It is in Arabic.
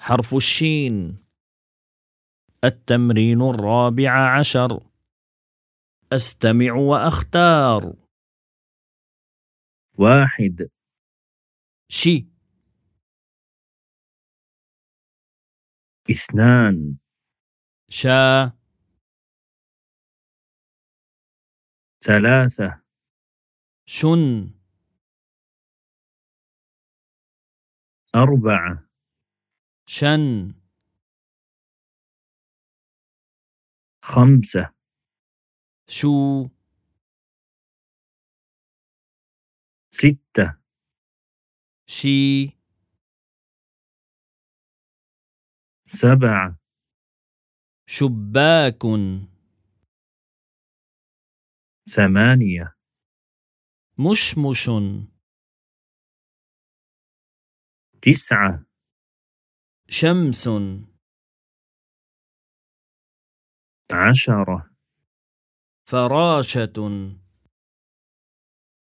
حرف الشين. التمرين 14. أستمع وأختار. 1 شي. 2 شا. 3 شن. 4 شن. 5 شو. 6 شي. 7 شباك. 8 مشمش. 9 شمس. 10 فراشة.